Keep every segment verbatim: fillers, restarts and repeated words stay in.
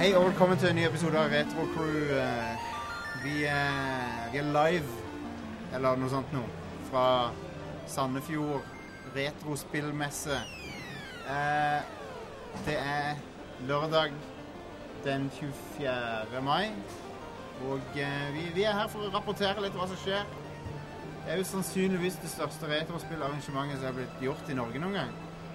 Hei og velkommen til en ny episode av Retro Crew. Vi er, vi er live, eller noe sånt nå, fra Sandefjord Retrospillmesse. Det er lørdag den tjuefjerde mai, og vi, vi er her for å rapportere litt hva som skjer. Det er jo sannsynligvis det største retrospillarrangementet som har blitt gjort i Norge noen gang.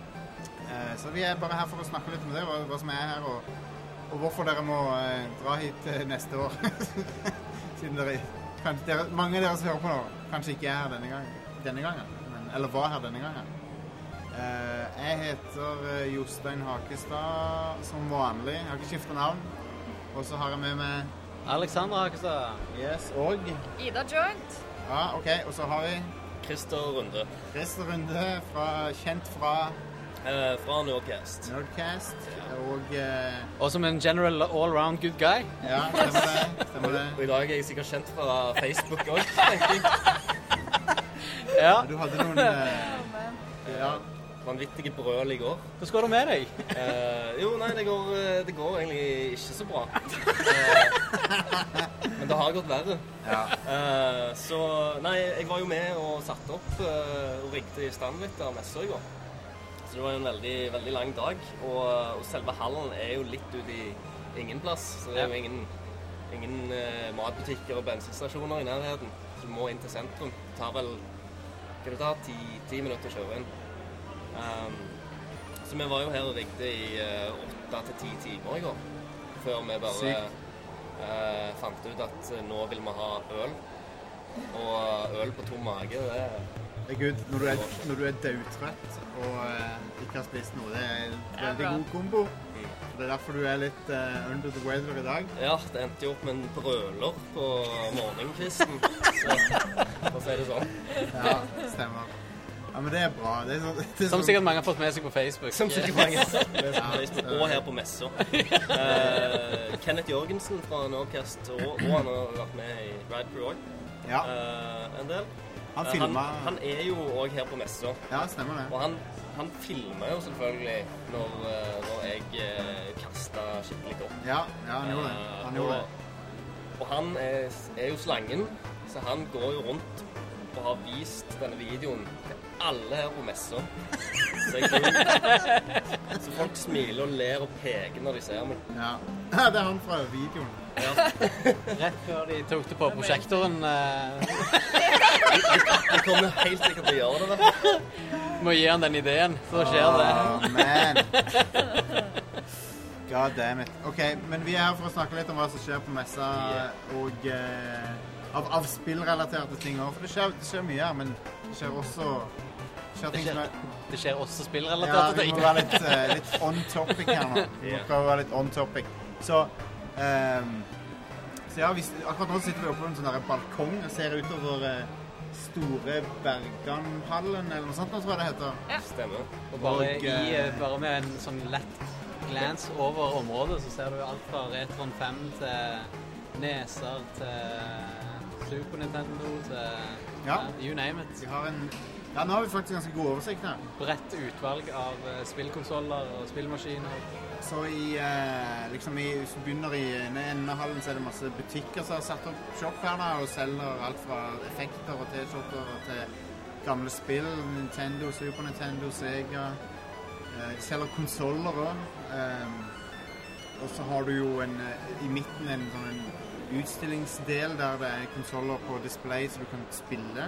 Så vi er bare her for å snakke litt om det, hva, hva som er her, og, og hvorfor dere må eh, dra hit eh, neste år. Siden dere, kanskje, dere, mange av dere som hører på nå, kanskje ikke er her denne gangen, denne gangen men, eller var her denne gangen. Eh, jeg heter eh, Jostein Hakestad som vanlig, jeg har ikke skiftet navn. Og så har jeg med meg Alexander Hakestad. Yes, og Ida Joint. Ja, ok, og så har vi Christer Runde. Christer Runde, fra, kjent fra Uh, fra Nerdcast. Nerdcast, ja. og... Uh, og som en general all-round good guy. Ja, stemmer det, stemmer det. Og i dag er jeg sikkert kjent fra Facebook også, tenker jeg. Ja. Du hadde noen... Uh, ja. Vanvittige brøl i går. Hva skal du med deg? Uh, jo, nei, det går, det går egentlig ikke så bra. Uh, men det har gått verre. Ja. Uh, så, nei, jeg var jo med og satt opp uh, og rigget i stand litt av messer i går. Så det var jo en veldig, veldig lang dag, og, og selve hallen er jo litt ute i ingen plass. Så det er jo ingen, ingen uh, matbutikker og bensinstasjoner i nærheten. Så du må inn til sentrum. Det tar vel, hva det tar, ti, ti minutter å kjøre inn. Um, så vi var jo her og rigget i uh, åtte til ti timer i går, før vi bare uh, fant ut at uh, nå vil vi ha øl. Og øl på tom mage, det er... Det er good. Når du er, når du er dødtrøtt og uh, ikke har spist noe, det er en veldig god kombo. Mm. Det er derfor du er litt uh, under the weather i dag. Ja, det endte jo opp med en brøler på morgenkvisten, så for å si det sånn. Ja, stemmer. Ja, men det er bra. Det er så, det er som så... sikkert mange har fått med seg på Facebook. Som sikkert mange har fått med seg på Facebook, og her på messa. Uh, Kenneth Jørgensen fra Nordcast, og, og han har vært med i Ride Crew også. Ja. Uh, en del. Han filmer... Han, han er jo også her på messa. Ja, stemmer det. Og han, han filmer jo selvfølgelig når, når jeg eh, kastet skikkelig opp. Ja, ja, han gjorde det. Han gjorde det. Og, og han er, er jo slangen, så han går jo rundt og har vist denne videoen til alle her på messa. Så, jeg tror, så folk smiler og ler og peker når de ser meg. Ja, det er han fra videoen. Ja. Rett før de tok det på prosjektoren. De kommer helt sikkert til å gjøre det. Må gi han den ideen, så skjer det. Oh, man. God damn it. Ok, men vi er her for å snakke litt om hva som skjer på messa, og eh, av, av spillrelaterte ting også. For det skjer, det skjer mye her, men det skjer også... Det skjer, det skjer, er, det skjer også spillrelaterte ting. Ja, vi må være litt, uh, litt on topic her nå. Vi må prøve å være litt on topic. Så, um, så ja, vi, akkurat nå sitter vi oppe på en sånn der balkong og ser utover uh, store Berganhallen, eller noe sånt, nå tror jeg det heter. Ja. Stemmer. Og bare, og, i, bare med en sånn lett glans over området, så ser du alt fra Retron fem til Neser til Super Nintendo til ja. uh, you name it. Vi har en... Ja, nå har vi faktisk ganske god oversikt her. Bredt utvalg av uh, spillkonsoller og spillmaskiner. Så i, uh, liksom i, hvis du begynner i enden av hallen, så er det masse butikker som har satt opp shop her da, og selger alt fra effekter og t-skjorter til gamle spill, Nintendo, Super Nintendo, Sega. Uh, de selger konsoller også. Um, og så har du jo en, uh, i midten en, sånn, en utstillingsdel der det er konsoller på display så du kan spille.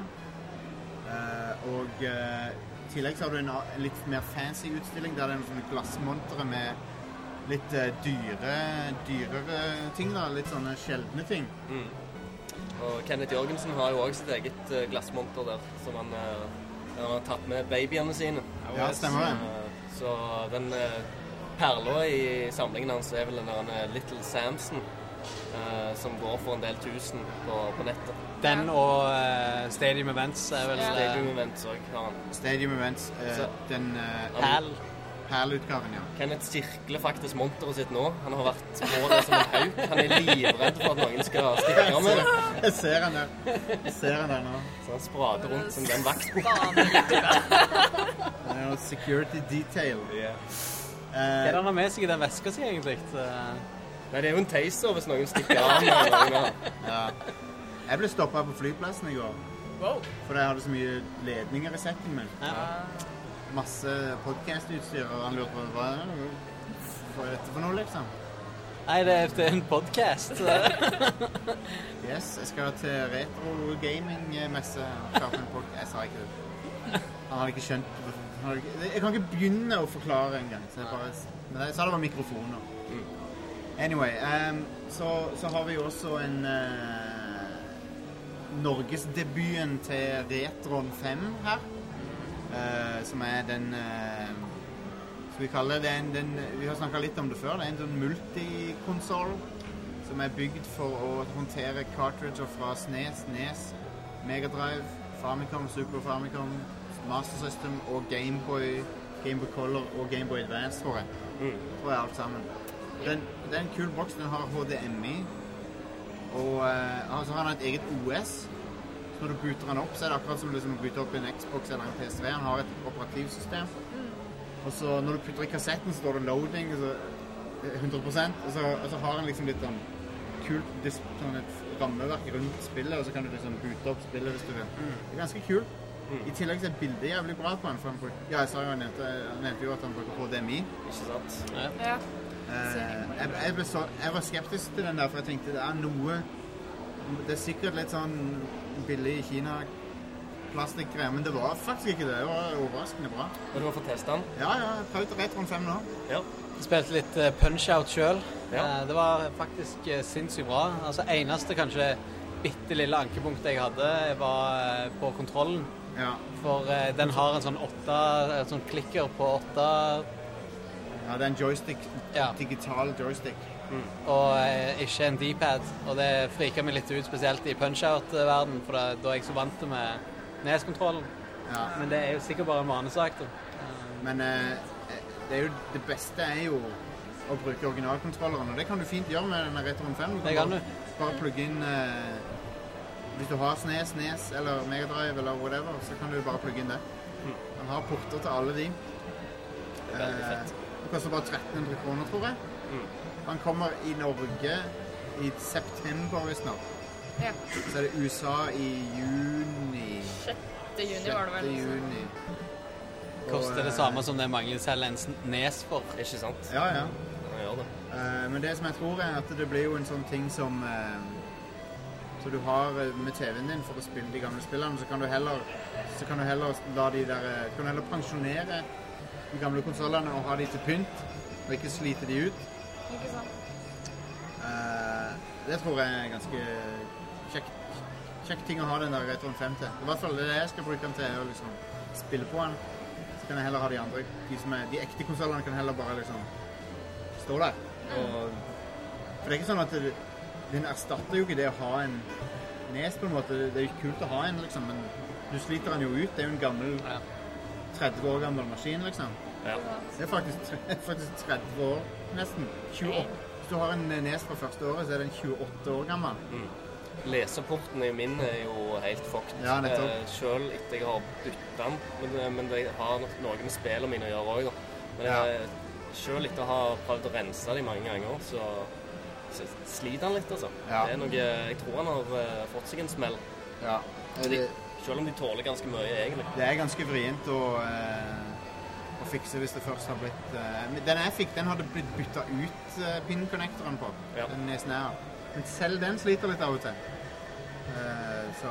Uh, og uh, i tillegg så har du en, en litt mer fancy utstilling der det er noen glassmontere med litt uh, dyre, dyrere ting da, litt sånne sjeldne ting. Mm. Og Kenneth Jørgensen har jo også sitt eget uh, glassmonter der, som han, uh, han har tatt med babyene sine. Ja, stemmer det. Uh, så den uh, perla i samlingen hans er vel den der uh, Little Samson, uh, som går for en del tusen på, på nettet. Den og uh, Stadium Events er vel... Ja. Stadium Events også har han. Stadium Events, uh, den... Uh, Hal. Hal-utgaven, ja. Kenneth sirkler faktisk monteret sitt nå. Han har vært på det som en hauk. Han er livredd for at noen skal stikke med det. Jeg ser han der. Jeg ser han der nå. Så han sprader rundt som den vaksboken. Det er noe security detail. Yeah. Uh, Hva er det han har med seg i den veska si, egentlig? Uh, Nei, det er jo en taser hvis noen stikker av med noen. Ja. Jeg ble stoppet på flyplassen i går. Wow. For jeg hadde så mye ledninger i setten min. Ja. Masse podcast-utstyr, og han lurte på hva er det for dette for noe, liksom. Nei, det er, det er en podcast. Yes, jeg skal til retro gaming-messe. Jeg sa ikke det. Han hadde ikke skjønt. Han hadde ikke, jeg kan ikke begynne å forklare en gang. Så jeg, bare, men jeg sa det var mikrofoner. Mm. Anyway, um, så, så har vi også en uh, Norgesdebuten til Retron fem her. Uh, som er den uh, skal vi kalle det den, den, vi har snakket litt om det før. Det er en sånn multikonsol som er bygd for å håndtere cartridger fra S N E S, N E S, Mega Drive, Famicom, Super Famicom, Master System og Gameboy, Gameboy Color og Gameboy Advance, tror jeg. Mm. Tror jeg alt sammen. Den, det er en kul boks. Den har H D M I. Og uh, altså, han har et eget O S. Så når du booter den opp, så er det akkurat som liksom å boote opp en Xbox eller en P S tre. Han har et operativsystem. Og så når du putter i kassetten, så står det loading, så hundre prosent. Og så, og så har han liksom litt sånn kult sånn et rammeverk rundt spillet, og så kan du liksom boote opp spillet hvis du vil. Mm. Det er ganske kult. Mm. I tillegg så er bildet jævlig bra på han. For han bruk, ja, jeg sa jo, jeg nevnte, jeg nevnte jo at han bruker H D M I. Ikke sant? Ja. Ja. Eh, jeg, jeg, ble så, jeg var skeptisk til den der, for jeg tenkte det er noe, det er sikkert litt sånn billig i Kina plastikkgreier, men det var faktisk ikke det. Det var overraskende bra. Og du har fått testet den? Ja, ja, jeg prøvde Retron fem nå. Ja. Jeg spilte litt uh, Punch-Out selv. Ja. Uh, det var faktisk uh, sinnssykt bra. Altså, eneste kanskje bitte lille ankepunktet jeg hadde var uh, på kontrollen. Ja. For uh, den har en sånn åtte, en sånn klikker på åtte. Ja, det er en joystick, Ja. digital joystick. Mm. Og uh, ikke en D-pad. Og det friket meg litt ut, spesielt i Punch-Out-verden, for da, da er jeg så vant til med N E S-kontrollen. Ja. Men det er jo sikkert bare en vanesak. Da. Men eh, det, er jo, det beste er jo å bruke originalkontrolleren, og det kan du fint gjøre med denne Retron fem. Du Det kan bare, du. bare plugge inn, eh, hvis du har S N E S, N E S eller Mega Drive eller whatever, så kan du bare plugge inn det. Mm. Han har porter til alle de. Det er veldig fett. Det koster bare tretten hundre kroner, tror jeg. Mm. Han kommer i Norge i september, hvis nok. Ja. Så er det U S A i juni. sjette juni var det vel. sjette juni. Koster Og, det eh, samme som det mange selger en N E S for. Ikke sant? Ja, ja. Ja, gjør det. Eh, men det som jeg tror er at det blir jo en sånn ting som eh, så du har eh, med T V-en din for å spille de gamle spillene, så kan du heller så kan du heller la de der eh, kan du heller pensjonere de gamle konsollene og ha de til pynt og ikke slite de ut. Ikke sant? Eh, det tror jeg er ganske kjekt, kjekt ting å ha den der Retron fem til. I hvert fall det jeg skal bruke den til, er å liksom spille på den. Så kan jeg heller ha de andre, de, som er, de ekte konsollene kan heller bare liksom stå der. Og, for det er ikke sånn at det, den erstatter jo ikke det å ha en N E S på en måte. Det er jo kult å ha en, liksom, men du sliter den jo ut. Det er jo en gammel, Ja. tretti år gammel maskin, liksom. Ja. Det er faktisk, faktisk tretti år, nesten. tjueåtte. Hvis du har en N E S fra første året, så er den tjueåtte år gammel. Mm. Leseporten i min er jo helt fucked. Ja, nettopp. Eh, selv etter jeg har byttet den. Men, men det har noe med spillene mine å gjøre også, da. Men Ja. jeg, selv etter å ha prøvd å rense de mange ganger, så, så sliter han litt, altså. Ja. Det er noe, jeg tror han har uh, fått seg en smell. Ja. De, Det, selv om de tåler ganske mye, egentlig. det er ganske vrient å, eh, å fikse hvis det først har blitt eh, men den jeg fikk, den hadde blitt byttet ut eh, pin-connectoren på. Ja. Den N E S N E A. Men selv den sliter litt av og til. Eh, så.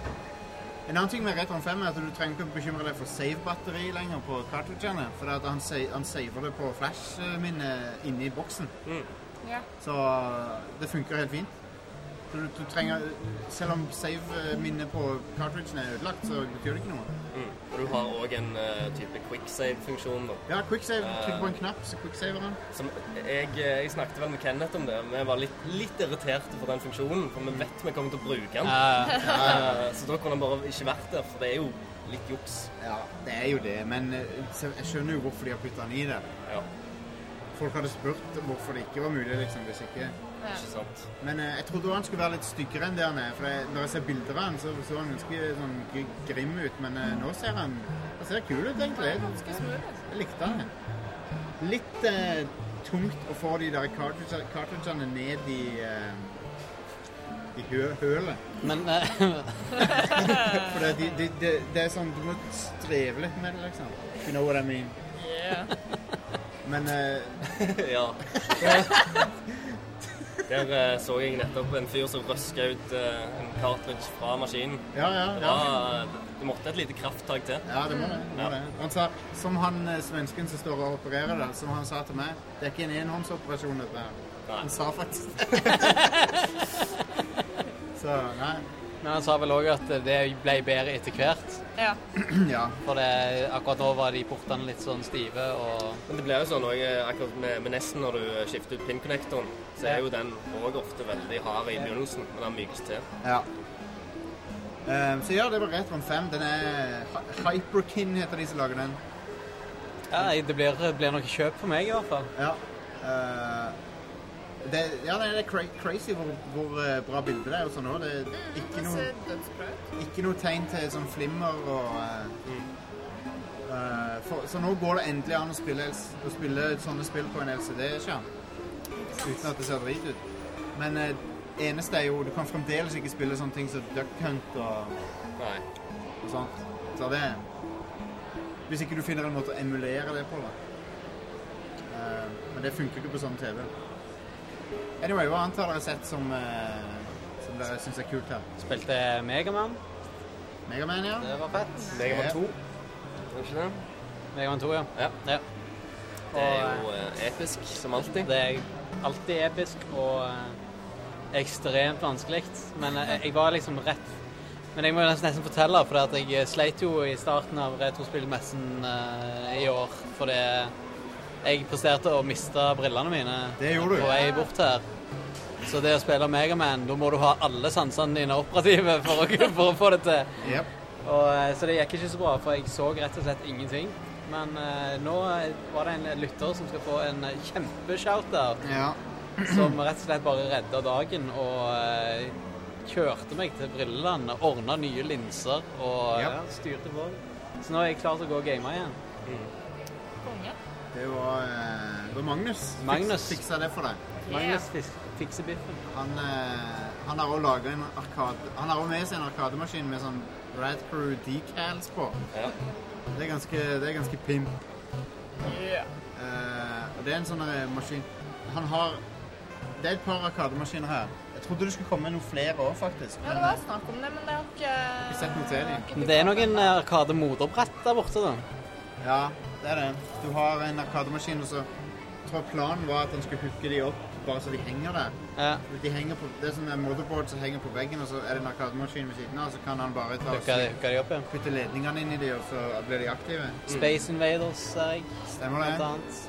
En annen ting med Retron fem er at du trenger ikke bekymre deg for save-batteri lenger på cartridgerne, for det at han, sa- han saver det på flash-minnet inne i boksen. Mm. Ja. Så det funker helt fint. Du, du trenger, selv om save-minnet på cartridgen er ødelagt, så betyr det ikke noe. Mm. Og du har også en uh, type quicksave-funksjon, da. Ja, quicksave, trykk på en knapp, så quicksaver han. Som jeg, jeg snakket vel med Kenneth om det, men jeg var litt, litt irritert for den funksjonen, for vi vet vi kommer til å bruke den. Ja. Eh, så da kunne han bare ikke vært der, for det er jo litt juks. Ja, det er jo det, men eh, så jeg skjønner jo hvorfor de har puttet den i det. Ja, Folk hadde spurt hvorfor det ikke var mulig, liksom, hvis ikke. Ja. ikke sant. Men eh, jeg trodde han skulle være litt styggere enn det han er, for jeg, når jeg ser bilder av han, så så han ganske sånn g- grim ut, men eh, nå ser han, han ser kul ut, Det egentlig. er ganske smooth. Jeg likte han. Litt, eh, tungt å få de der cartridge- cartridgene ned i, uh, i hø hølet. Men uh, For det, de, de, de, det er sånn, du må streve litt med det, liksom. You know what I mean? Yeah. Men uh, Ja. Der uh, så jeg nettopp en fyr som røsket ut uh, en cartridge fra maskinen. ja, ja, Det, ja. var, det måtte et lite krafttak til. Ja, det må det. det, må Ja. det. Han sa, som han eh, svensken som står og opererer det, som han sa til meg, det er ikke en enhåndsoperasjon dette her. Nei. Han sa faktisk det. Så, nei. men han sa vel også at det ble bedre etter hvert. Ja. Ja. For det, akkurat nå var de portene litt sånn stive, og Men det blir jo sånn også, akkurat med, med Nessen når du skifter ut pin-connectoren, så er jo den også ofte veldig hard i begynnelsen, men den mykes til. Ja. Um, så ja, det var Retron fem. Den er Hy- Hyperkin heter de som lager den. ja, det blir, blir noe kjøp for meg i hvert fall. Ja. Uh, det, ja, det er cra crazy hvor, hvor uh, bra bilde det er og sånn også. Det er ikke Det noe, ser dødsbra ut. ikke noe tegn til sånn flimmer og... Uh, uh, for, så nå går det endelig an å spille, å spille sånne spill på en L C D-skjerm. Uten at det ser drit ut. Men uh, eneste er jo, du kan fremdeles ikke spille sånne ting som Duck Hunt og, Nei. og sånt. Så det hvis ikke du finner en måte å emulere det på da. Uh, men det funker ikke på sånn T V. Anyway, hva annet har dere sett som, uh, som dere synes er kult her? Spilte Megaman. Megaman, ja? Det var fett. Megaman Ja. to, er det ikke det? Megaman to, ja. Ja. ja. Det er jo eh, episk, som alltid. Det er alltid episk og eh, ekstremt vanskelig. Men eh, jeg var liksom rett... Men jeg må nesten, nesten fortelle, for at jeg sleit jo i starten av retrospillmessen eh, i år, fordi jeg presterte å miste brillene mine Det gjorde du. på vei bort her. Så det å spille Megaman, da må du ha alle sansene dine operative for å, for å få det til. Yep. Og, eh, så det gikk ikke så bra, for jeg så rett og slett ingenting. Men eh, nå var det en lytter som skal få en kjempeshout-out, Ja. som rett og slett bare redda dagen og eh, kjørte meg til brilleland, ordna nye linser og Yep. ja, styrte på. Så nå er jeg klar til å gå og game igjen. Konge. Det var, uh, det var Magnus. Magnus. Fiks, fiksa det for deg. Magnus fis- fikser biffen. Han, uh, han har også laget en arkade... Han har også med seg en arkademaskin med sånn Rad Crew decals på. Ja. Det er ganske, det er ganske pimp. Yeah. Uh, og det er en sånn eh, maskin... Han har... Det er et par arkademaskiner her. Jeg trodde det skulle komme noen flere også, faktisk. Ja, det var snakk om det, men det har ikke... Ikke sett noe til dem. Men det er noen arkade-motorbrett der borte, da. Ja, det er det. Du har en arkademaskin, og så tror jeg planen var at han skulle hooke de opp, bare så de henger der. Ja, De henger på, det er sånn en motherboard som henger på veggen, og så er det en arkademaskin ved siden av, så kan han bare ta og hooka hooka de opp, ja. putte ledningene inn i de, og så blir de aktive. Space Invaders, ser jeg. Stemmer Blant det. annet.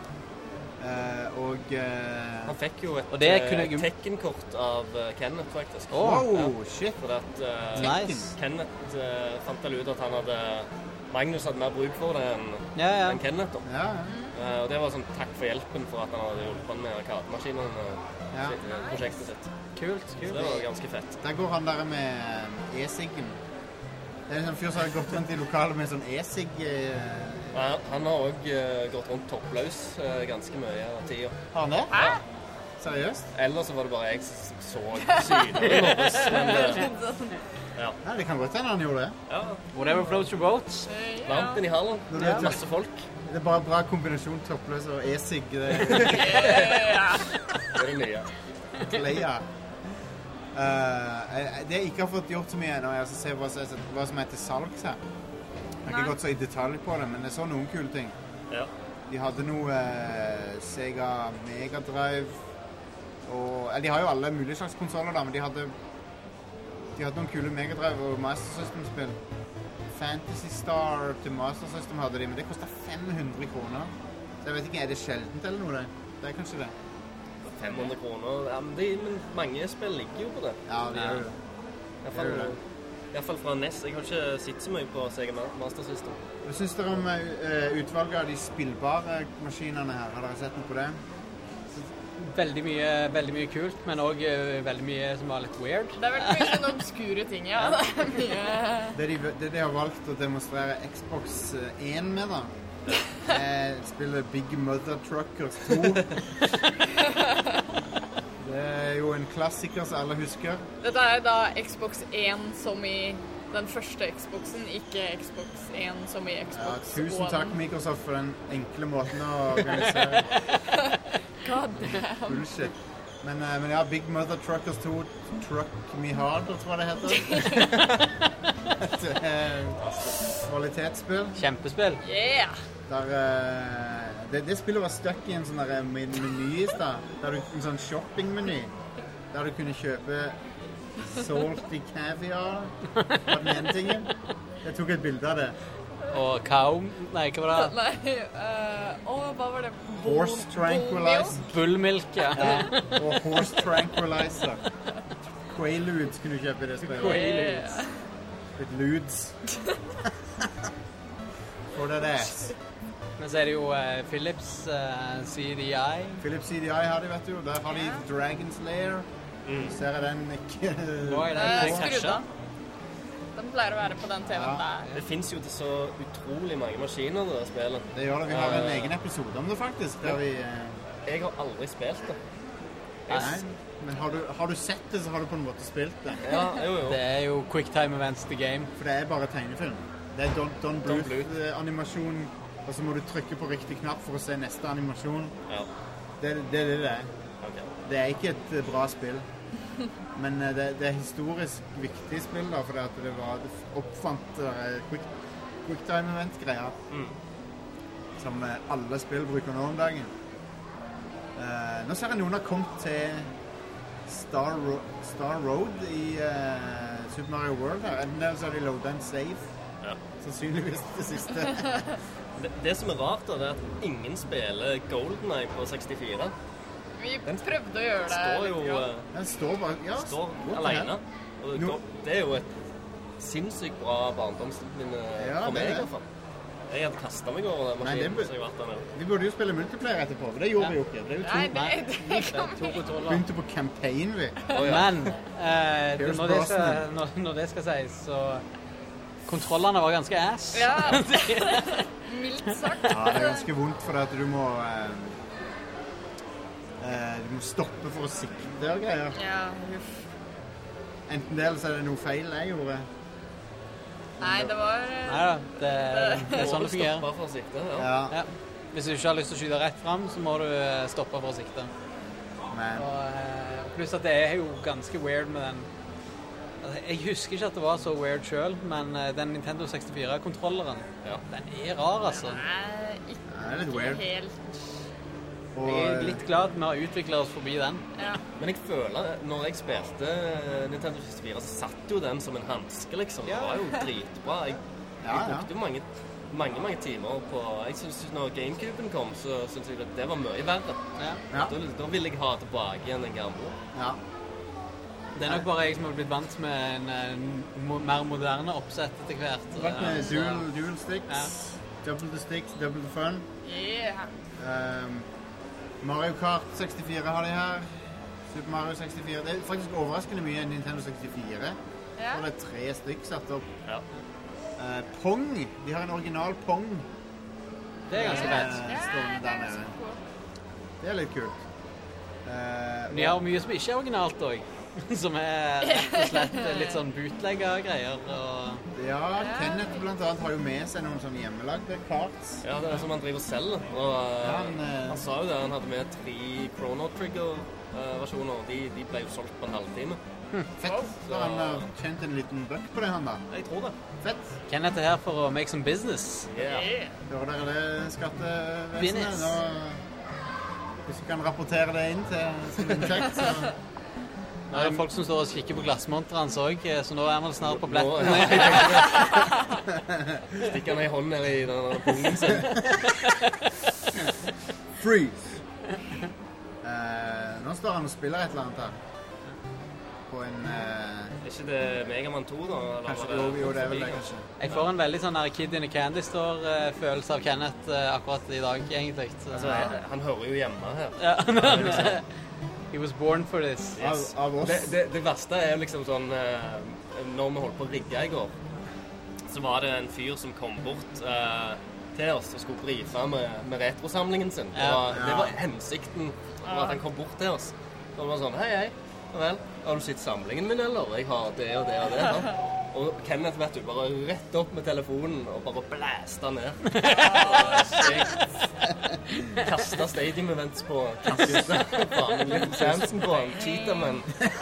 Eh, og... eh, Han fikk jo et Og det eh, kunne jeg- Tekken-kort av eh, Kenneth, faktisk. Åh, wow, shit! For at eh, Nice. Kenneth eh, fant vel ut at han hadde Magnus hadde mer bruk for det enn Ja, ja. enn Kenneth. Da. Ja, ja. Eh, og det var sånn takk for hjelpen for at han hadde hjulpet han med arkademaskinene Ja. sitt, eh, prosjektet sitt. Kult, Så kult. det var ganske fett. Der går han der med e-siggen. Det er en sånn fyr som har gått rundt i lokalet med sånn e-sigg. eh, Ja, han har òg gått rundt toppløs eh, ganske mye av tida. Har han det? Hæ? Seriøst? Eller så var det bare jeg som så syner i morges. Men eh, ja. Ja, det kan godt hende han gjorde det. ja, Whatever floats your boat. varmt inne i hallen. Når du vet det. Masse folk. Det er bare bra kombinasjon toppløs og e-sigg. Det Yeah. Det er det nye. er leia. Uh, det jeg ikke har fått gjort så mye ennå, er å se hva, som- hva som er til salgs her. Jeg har ikke Nei. gått så i detalj på det, men jeg så noen kule ting. Ja. De hadde noe eh, Sega Mega Drive og eller, de har jo alle mulige slags konsoler da, men de hadde de hadde noen kule Mega Drive og Master System-spill. Fantasy Star til Master System hadde de, men det kostet fem hundre kroner. Så jeg vet ikke, er det sjeldent eller noe det? Det er kanskje det. fem hundre kroner. Ja, men, de, men mange spill ligger jo på det. Ja, det Ja. gjør det. I hvert Gjør fall, det. i hvert fall fra N E S. Jeg har ikke sett så mye på Sega Master System. Hva synes dere om uh, utvalget av de spillbare maskinene her? Har dere sett noe på det? Veldig mye, veldig mye kult, men òg veldig mye som var litt weird. Det er veldig mye sånne obskure ting, ja. Det er mye... Det de, det de har valgt å demonstrere Xbox One med da, Jeg spiller Big Mother Truckers to. Det er jo en klassiker som alle husker. Dette er da Xbox One som i den første Xboxen, ikke Xbox One som i Ja, Xbox tusen One. takk, Microsoft, for den enkle måten å organisere. God damn. Bullshit. Men, eh, men ja, Big Mother Truckers to, Truck Me Harder, tror jeg det heter. Et eh, kvalitetsspill. Kjempespill. Yeah! Der, eh, det, det spillet var stuck i en sånn der men- meny i sted. Der du, en sånn shoppingmeny. Der du kunne kjøpe salty caviar. Det var den ene tingen. Jeg tok et bilde av det. Og cow... Nei, hva var det? Nei, uh, å, hva var det? Horse tranquilizer. Bullmilk, ja. Ja, og horse tranquilizer. Quaaludes kunne du kjøpe i det spillet. Quaaludes. Litt ludes. For det ass. Men så er det jo uh, Philips uh, C D I. Philips C D I har de, vet du. Der har de Dragon's Lair. Ser jeg den ikke Hva er Uh, den? skrudd av. Den pleier å være på den T V-en Ja. der. Det finnes jo så utrolig mange maskiner det der spillet. Det gjør det. Vi har en egen episode om det, faktisk. Der vi, eh, Jeg har aldri spilt det. nei, men har du, har du sett det, så har du på en måte spilt det. Ja, jo, jo. Det er jo quicktime events the game. For det er bare tegnefilm. Det er Don, Don Don Bluth-animasjon, og så må du trykke på riktig knapp for å se neste animasjon. Ja, Det, det er det det er. ok. Det er ikke et eh, bra spill. Men eh, det, det er historisk viktig spill, da, fordi at det var det oppfant uh, quick, quicktime-event-greier. Mm. Som eh, alle spill bruker nå om dagen. Eh, nå ser jeg noen har kommet til Star, Ro Star Road i eh, Super Mario World her. Enten der så har de loadet en save. Ja. Sannsynligvis det siste. Det, det som er rart, da, det er at ingen spiller GoldenEye på sekstifire. Vi prøvde å gjøre det. Står jo litt grann. eh, Den står bare ja, står what the alene. hell? Og No. det, det er jo et sinnssykt bra barndomsminne Ja, for det meg, er i det. hvert fall. Jeg hadde kastet meg over den Nei, det maskinen. bør- så jeg har vært der med. Vi burde jo spille multiplayer etterpå, for det gjorde Ja. vi jo ikke. Det er jo to. Nei, det, det kan To kontroller. Begynte på campaign, vi. Å, ja. Men eh, Pierce når, det skal, Brosnan. når, når det skal sies, så kontrollene var ganske ass. Ja, mildt sagt. Ja, det er ganske vondt for at du må eh, eh, Du må stoppe for å sikte og greier. Ja, uff. Enten det, eller så er det noe feil jeg gjorde. Nei, det var eh, Nei da, det, det er sånn det fungerer. Stoppe for å sikte, ja. Ja, Ja. Hvis du ikke har lyst til å skyte rett fram, så må du eh, stoppe for å sikte. men Og, eh, pluss at det er jo ganske weird med den. Altså, jeg husker ikke at det var så weird selv, men eh, den Nintendo sekstifire-kontrolleren, Ja. den er rar, altså. Nei, det ikke er litt weird. helt. Og, Jeg er litt glad vi har utviklet oss forbi den. Ja. Men jeg føler, når jeg spilte Nintendo sekstifire, så satt jo den som en hanske, liksom. Ja. Det var jo dritbra. Jeg, Ja, jeg ja. brukte jo mange, mange, mange timer på... Jeg synes når GameCuben kom, så synes jeg at det var mye verre. Ja. ja, Da, da ville jeg ha tilbake igjen den gamle. ja. Det er nok bare jeg som har blitt vant med en, eh, mo mer moderne oppsett etter hvert. Det har vært med Eh, så- dual, dual sticks, double the sticks, double the fun. Yeah. Um, Mario Kart sekstifire har de her. Super Mario sekstifire. Det er faktisk overraskende mye Nintendo sekstifire. Ja. Og det er tre stykk satt opp. Ja. Uh, Pong. De har en original Pong. Det er ganske fett. Eh, Ja, stående det der er nede. ganske cool. Det er litt kult. Uh, De har mye som ikke er originalt også. Som er rett og slett litt sånn bootlegger-greier. Og Ja, Kenneth blant annet har jo med seg noen sånn hjemmelagde karts. Ja, det er som han driver selv. Og, eh, Ja, han, eh, han sa jo det, han hadde med tre Chrono Trigger-versjoner. De, de ble jo solgt på en halvtime. Fett. Så han har tjent en liten buck på det, han da. Jeg tror det. Fett. Kenneth er her for å make some business. Yeah. Yeah. Hører dere det, skattevesenet? Business. Nå, hvis du kan rapportere det inn til som inntekt, så Nå er det folk som står og kikker på glassmonteren hans òg, så nå er han vel snart på Nå, pletten. ja. Stikker han ei hånd ned i den pungen sin. freeze. Eh, nå står han og spiller et eller annet her. På en eh, Er ikke det Megaman to, da? Eller Kanskje, var jo, jo, det er vel det, forbi, kanskje. Jeg får en veldig sånn her Kid in a Candy Store-følelse av Kenneth eh, akkurat i dag, egentlig. Så, Altså, jeg- han hører jo hjemme her. ja. He was born for this. Av, Yes. av oss. Det, det, det verste er jo liksom sånn eh, når vi holdt på å rigge i går, så var det en fyr som kom bort eh, til oss og skulle brife med, med retrosamlingen sin. Det Ja. var, det var hensikten med at han kom bort til oss. Så det var sånn, hei, hei, ja vel, har du sett samlingen min, eller? Jeg har det og det og det. Ja. Og Kenneth, vet du, bare rett opp med telefonen og bare blæste ned. Jeg kastet Stadium Events på kassene. Faen, litt Samson på han. Cheetahman.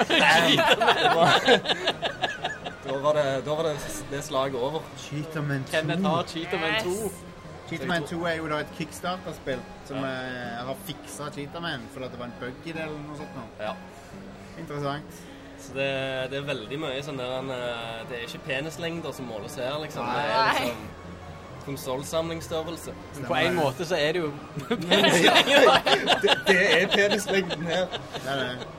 Da var det, da var det, det slaget over. Cheetahman to. Kenneth har Cheetahman to. Cheetahman to er jo da et Kickstarter-spill som ja. uh, har fikset Cheetahman fordi det var en bug i det eller noe sånt nå. Ja. Interessant. Så det, det er veldig mye sånn der en, det er ikke penislengder som måles her, liksom. Det er liksom konsolsamlingsstørrelse. På en måte så er det jo det, det er penislengden her. Det er det.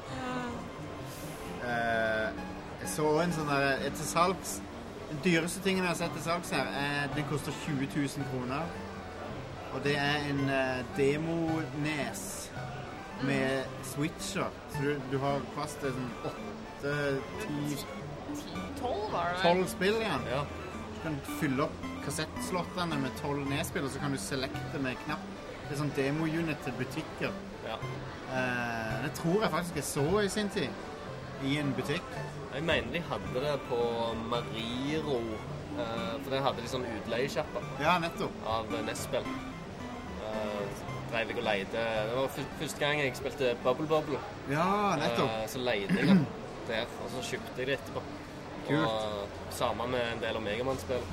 Uh, jeg så en sånn der, et til salgs, den dyreste tingen jeg har sett til salgs her, er, den koster tjue tusen kroner. Og det er en uh, demo-nes med switcher. Så du, du har fast det sånn åtte, ti, tolv var det? tolv spill igjen. Ja. Du kan fylle opp kassettslottene med tolv nedspill, og så kan du selekte med knapp. Det er sånn demo-unit til butikker. Ja. Uh, det tror jeg faktisk jeg så i sin tid, i en butikk. Jeg mener de hadde det på Mariro, uh, for det hadde de sånn utleieskjapper. Ja, nettopp. Av Nes-spill. Uh, drev jeg og leide. Det var første gang jeg spilte Bubble Bubble. Ja, nettopp. Uh, så leide jeg den der, og så kjøpte jeg det etterpå. Kult. Og sammen med en del av Megaman-spill.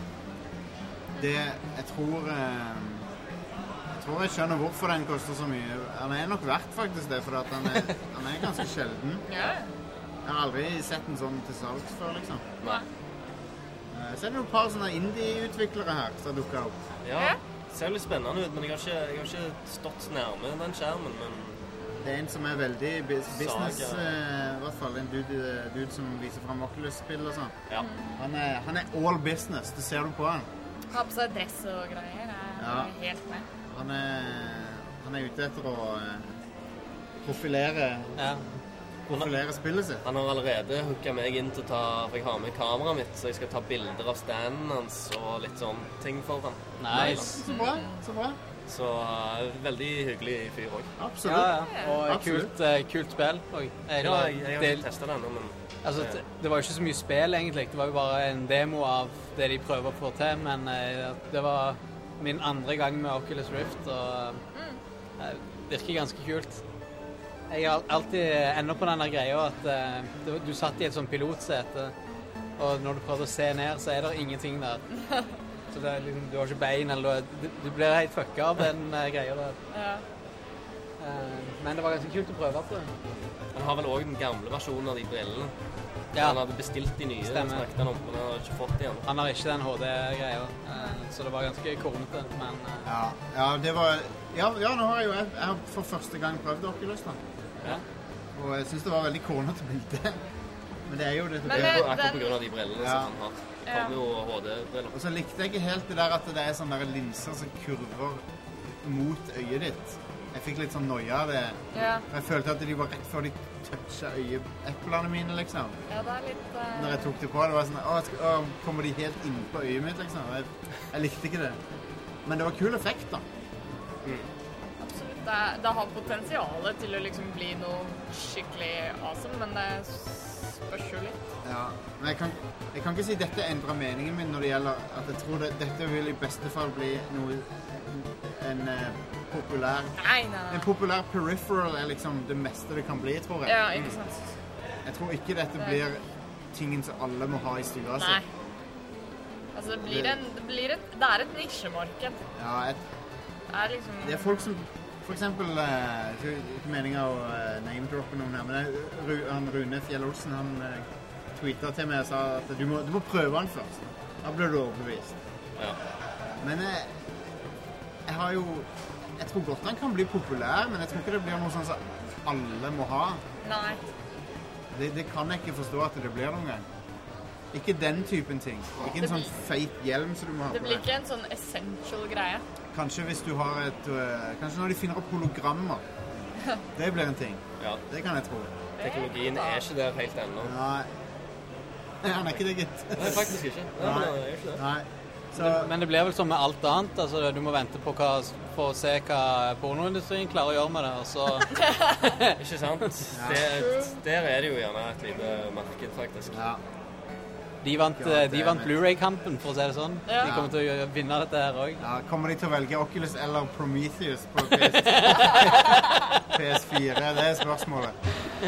Det, jeg tror... Uh, jeg tror jeg skjønner hvorfor den koster så mye. Han er nok verdt faktisk det, for at han er, han er ganske sjelden. Ja. Jeg har aldri sett en sånn til salgs før, liksom. Nei. Uh, så er det jo et par sånne indie-utviklere her som har dukket opp. Ja. Det ser litt spennende ut, men jeg har ikke, jeg har ikke stått nærme den skjermen, men... Det er en som er veldig business, uh, i hvert fall en dude, dude som viser frem Oculus-spill og sånn. Ja. Han er, han er all business, det ser du på han. Har på seg dress og greier, jeg er Ja. helt med. Han er, han er ute etter å uh, profilere, Ja. profilere spillet sitt. Han har allerede hooket meg inn til å ta, for jeg har med kameraet mitt, så jeg skal ta bilder av standen hans og litt sånn ting for han. Nice. Så bra, så bra. Så uh, veldig hyggelig fyr også. Absolutt. Ja, ja. Og Absolutt. kult, eh, kult spill. Og jeg, Ja, jeg, jeg har det, ikke testet det ennå, men... altså, det, det var jo ikke så mye spill egentlig. Det var jo bare en demo av det de prøver å få til, men eh, det var min andre gang med Oculus Rift, og det eh, virker ganske kult. Jeg har alltid ender på denne greia at eh, du, du satt i et sånn pilotsete, og når du prøver å se ned, så er det ingenting der. Så det er liksom, du har ikke bein, eller du, du blir helt fucka av den uh, greia der. Ja. Uh, men det var ganske kult å prøve på. Han har vel også den gamle versjonen av de brillene. Ja. Han hadde bestilt de nye, Stemmer. snakket han om, men han har ikke fått de igjen. Han har ikke den H D-greia, uh, så det var ganske kornete, men... Uh, Ja, ja, det var... Ja, ja, nå har jeg jo jeg, jeg har for første gang prøvd Oculus da. ja. Og jeg synes det var veldig kornete bilde. Men det er jo det... Men Det det er det- på- akkurat den- på grunn av de brillene Ja. som han har. Ja. Han har jo H D-briller. Og så likte jeg ikke helt det der at det er sånne der linser som kurver mot øyet ditt. Jeg fikk litt sånn noia av det. Ja. For jeg følte at de var rett før de touchet øyeeplene mine, liksom. Ja, det er litt... eh, Når jeg tok det på, det var sånn, å, skal, å kommer de helt inn på øyet mitt, liksom. Jeg, jeg likte ikke det. Men det var kul effekt, da. Absolutt. Det, er- det har potensialet til å liksom bli noe skikkelig awesome, men det spørs jo litt. Ja, men jeg kan, jeg kan ikke si dette endrer meningen min når det gjelder at jeg tror det, dette vil i beste fall bli noe, en eh, populær, Nei, nei, en nei. populær peripheral er liksom det meste det kan bli, tror jeg. Ja, ikke sant. Jeg tror ikke dette blir tingen som alle må ha i stua si. Nei. Altså, det blir en... Det, blir et, det er et nisjemarked. Ja, et, Det er liksom... det er folk som, for eksempel, eh, ikke ikke meningen å eh, name-droppe noen her, men det er Ru, han Rune Fjell Olsen, han eh, tweetet til meg og sa at du må, du må prøve han først. Da blir du overbevist. Ja. Men jeg, jeg har jo... Jeg tror godt han kan bli populær, men jeg tror ikke det blir noe sånn som alle må ha. Nei. Det, det kan jeg ikke forstå at det blir noen gang. Ikke den typen ting. Ikke en Det sånn blir- feit hjelm som du må ha Det på blir deg. ikke en sånn essential greie. Kanskje hvis du har et... øh, kanskje når de finner opp hologrammer. Det blir en ting. Ja. Det kan jeg tro. Teknologien er ikke der helt ennå. Nei. Nei, han er ikke det, gitt. Nei, faktisk ikke. Nei, men det er jo ikke det. Nei. Så, Men, men det blir vel som med alt annet, altså du må vente på hva, for å se hva pornoindustrien klarer å gjøre med det, og så... Ikke sant? Det, der er det jo gjerne et lite marked, faktisk. ja. De vant, Ja, de vant Blu-ray-kampen, for å si det sånn. Ja. De kommer til å vinne dette her også. Ja, kommer de til å velge Oculus eller Prometheus på P S P S fire? Det er spørsmålet.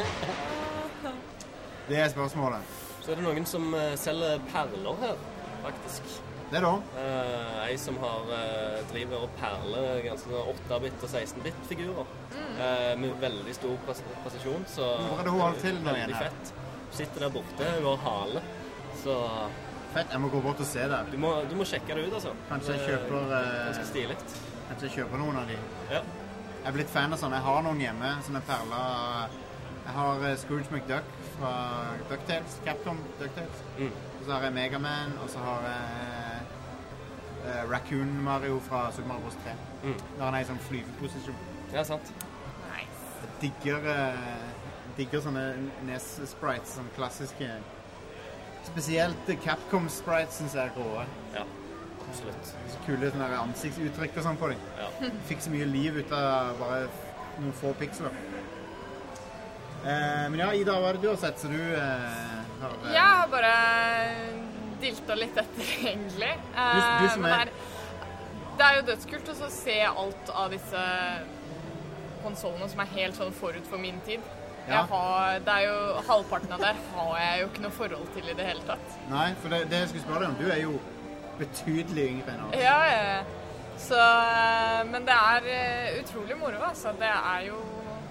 Det er spørsmålet. Så er det noen som uh, selger perler her, faktisk. Det da? Uh, ei som har uh, driver og perler ganske sånn åtte-bit og seksten-bit-figurer. Uh, med veldig stor pres presisjon, så Hvor er det hun holder til nå igjen veldig her? fett. Sitter der borte, hun har hale. Så Fett, jeg må gå bort og se det. du må, du må sjekke det ut, altså. Kanskje jeg Det er kjøper, eh, Ganske stilig. kanskje jeg kjøper noen av de. Ja. Jeg er blitt fan av sånne. Jeg har noen hjemme, sånne perler. Jeg har eh, Scrooge McDuck fra DuckTales, Capcom DuckTales. Mm. Og så har jeg Mega Man, og så har jeg eh, Raccoon Mario fra Super Mario Bros. tre. Mm. Da har han en sånn flyveposisjon. Ja, sant. Nice. Jeg digger, eh, digger sånne Nes-sprites, sånne klassiske. Spesielt Capcom-sprites synes jeg er råe. Ja, absolutt. Så kule sånne der ansiktsuttrykk og sånn på dem. Ja. Fikk så mye liv ut av bare noen få piksler. Eh, men ja, Ida, hva er det du har sett? Så du eh, har... Eh, Jeg har bare dilta litt etter, egentlig. Eh, Du- du som men er- det, er, det er jo dødskult å så se alt av disse konsolene som er helt sånn forut for min tid. Ja. Jeg har, det er jo, halvparten av det har jeg jo ikke noe forhold til i det hele tatt. Nei, for det, det jeg skulle spørre deg om, du er jo betydelig yngre enn oss. Ja, ja. Så, eh, men det er eh, utrolig moro, altså. Det er jo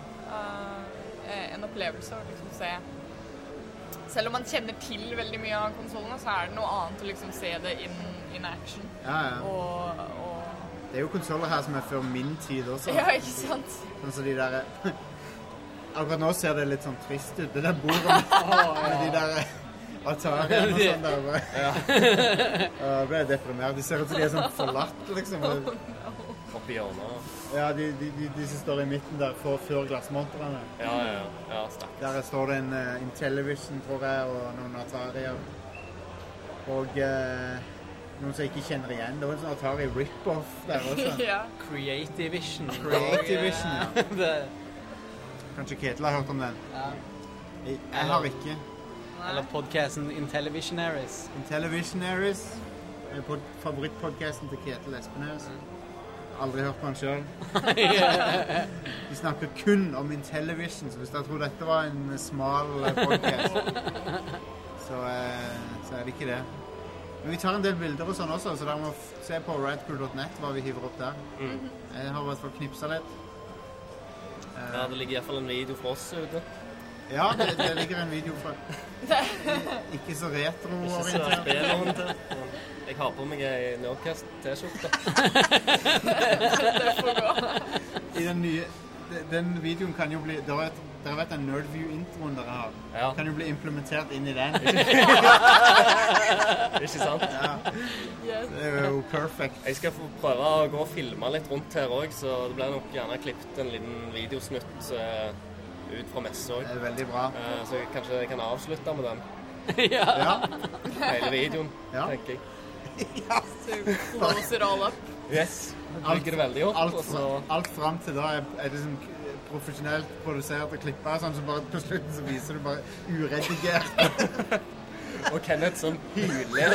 eh, en opplevelse å liksom se. Selv om man kjenner til veldig mye av konsolene, så er det noe annet å liksom se det in, in action. Ja, ja. Og, og Det er jo konsoler her som er før min tid også. ja, ikke sant? Sånn som de der... Akkurat nå ser det litt sånn trist ut. Det der bordet med, med de der Atari'en og sånn der. Bare. Ja. Ja, jeg ble deprimert. De ser ut som de er sånn forlatt, liksom. Oppi hjørnet. Ja, de, de, de, de som står i midten der for, før glassmontrene. Ja, ja, ja. Ja, stakk. Der står det en uh, Intellivision, tror jeg, og noen Atari'er. Og uh, noen som jeg ikke kjenner igjen. Det var en sånn Atari rip-off der også. Ja. Creativision. Creativision, ja. Det, Kanskje Ketil har hørt om den. ja. Jeg, jeg har ikke. Eller podcasten Intellivisionaries. Intellivisionaries. Det er pod favorittpodcasten til Ketil Espenes. Aldri hørt på han selv. De snakker kun om Intellivision, så hvis jeg tror dette var en smal podcast, så, eh, så er det ikke det. Men vi tar en del bilder og sånn også, så dere må f se på radcrew dot net hva vi hiver opp der. Mm. Jeg har i hvert fall knipset litt. Eh, Ja, det ligger i hvert fall en video for oss ute. ja, det, det ligger en video fra ikke så Ikke så retro-orientert. spillorientert. Jeg har på meg ei Nerdcast-T-skjorte. Det får gå. I den nye de- den videoen kan jo bli dere vet, dere vet den Nerdview-introen dere har Ja, kan jo bli implementert inn i den. ikke sant? Ja, Yes. det er jo perfect. Jeg skal få prøve å gå og filme litt rundt her òg, så det blir nok gjerne klippet en liten videosnutt eh, ut fra messa òg. Det er veldig bra. Eh, så jeg kanskje jeg kan avslutte med den ja. Ja, hele videoen, Ja. tenker jeg. So close it all up. Yes. Alt- Bygger det veldig opp, alt, og så fra, alt frem til da er, er det sånn profesjonelt produsert og klippet, sånn som bare på slutten så viser du bare uredigert. Og Kenneth som hyler.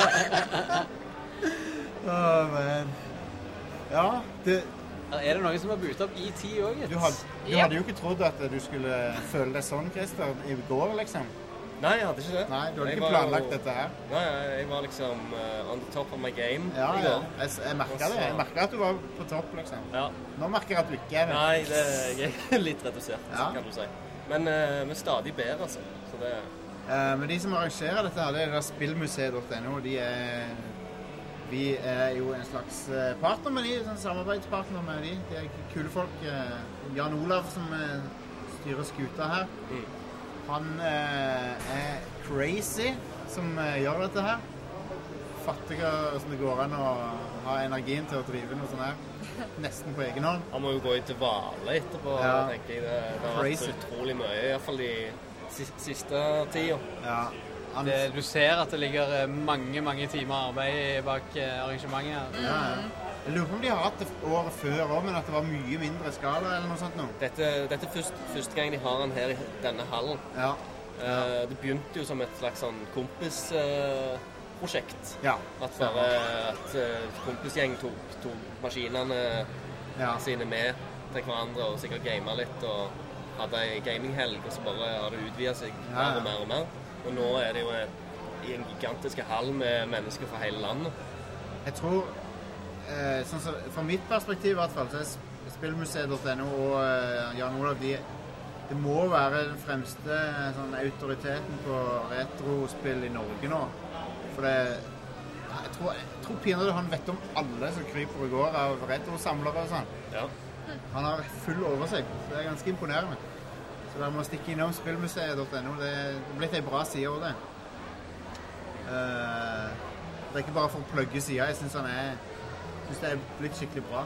Åh, men... Ja, det, Er det noen som har boot opp E T også? du, hadde, du Ja. hadde jo ikke trodd at du skulle føle deg sånn, Christer, i går, liksom. Nei, jeg hadde ikke det. Nei, du hadde Jeg ikke var planlagt jo- dette her. Nei, jeg var liksom uh, on the top of my game Ja, i ja. går. Jeg, jeg merket det. Jeg merket at du var på topp, liksom. Ja. Nå merker jeg at du ikke er det. Nei, det, jeg er litt redusert, Ja. kan du si. Men uh, vi er stadig bedre, altså. Så det Eh, men de som arrangerer dette her, det er spillmuseet punktum no. De er... Vi er jo en slags eh, partner med de, sånn samarbeidspartner med de. De er kule folk. Eh, Jan Olav, som eh, styrer skuta her, Mm. han eh, er crazy som eh, gjør dette her. Fatter ikke hvordan det går an å ha energien til å drive noe sånt her. Nesten på egen hånd. Han må jo gå ut til Vale etterpå, Ja. tenker jeg. Det, det har vært Crazy. så utrolig mye, i hvert fall de sis- siste tida. Ja. Han, Det, du ser at det ligger eh, mange, mange timer arbeid bak eh, arrangementet her. ja, ja. Jeg lurer på om de har hatt det året før også, men at det var mye mindre skala eller noe sånt nå. Dette, dette er først, første gang de har den her i denne hallen. Ja. Eh, det begynte jo som et slags sånn kompisprosjekt. Ja. At bare at uh, kompisgjeng tok, tok maskinene Ja. sine med til hverandre og sikkert gamet litt og hadde en gaminghelg, og så bare har det utvidet seg Ja, mer ja. og mer og mer. Og nå er det jo et, i en gigantisk hall med mennesker fra hele landet. Jeg tror, eh, sånn så, fra mitt perspektiv i hvert fall, så er sp- spillmuseet punkt no og eh, Jan Olav, de, det må være den fremste eh, sånn, autoriteten på retrospill i Norge nå. For det, jeg tror, jeg tror pinadø han vet om alle som kryper og går av retrosamlere og sånn. Ja. Han har full oversikt, så det er ganske imponerende. Så dere må stikke innom spillmuseet punkt no, det er blitt en bra side over det. Eh, det er ikke bare for å plugge sida, jeg synes han er, jeg synes det er blitt skikkelig bra.